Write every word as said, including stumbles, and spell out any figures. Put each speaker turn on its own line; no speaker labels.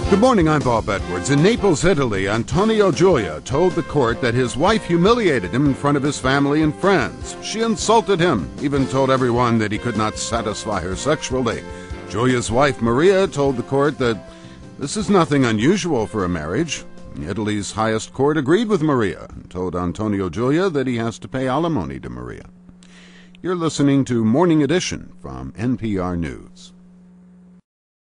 Good morning, I'm Bob Edwards. In Naples, Italy, Antonio Giulia told the court that his wife humiliated him in front of his family and friends. She insulted him, even told everyone that he could not satisfy her sexually. Giulia's wife, Maria, told the court that this is nothing unusual for a marriage. Italy's highest court agreed with Maria and told Antonio Giulia that he has to pay alimony to Maria. You're listening to Morning Edition from N P R News.